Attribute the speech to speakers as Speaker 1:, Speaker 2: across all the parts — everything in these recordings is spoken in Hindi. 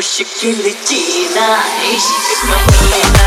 Speaker 1: मुश्किल जीना इश्क कमीना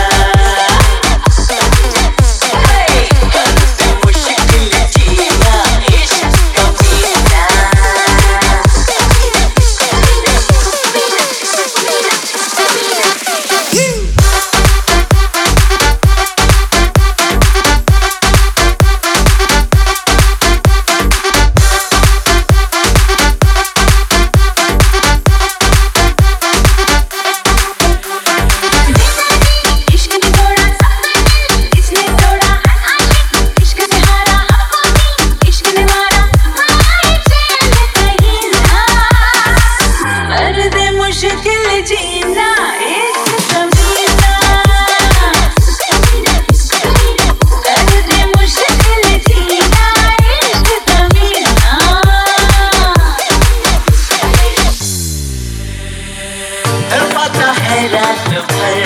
Speaker 1: रात भर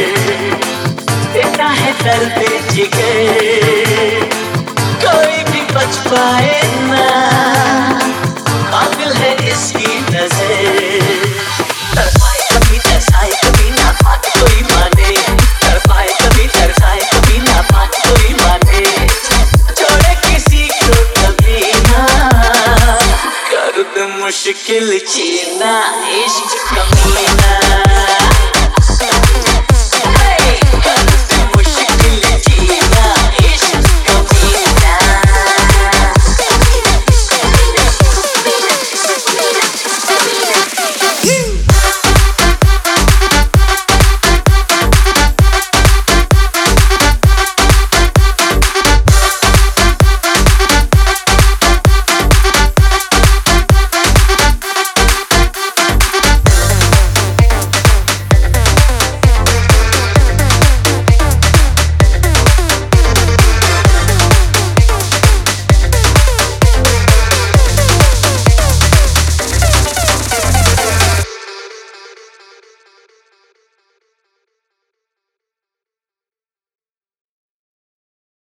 Speaker 1: देता है दर्द जिगर कोई भी बच पाए ना काबिल है इसकी नजर तरसाए कभी तरसाए कभी ना बात कोई माने तरसाए कभी तरसाए कभी ना बात कोई माने छोड़े किसी को कभी ना कर दे मुश्किल जीना इश्क कमीना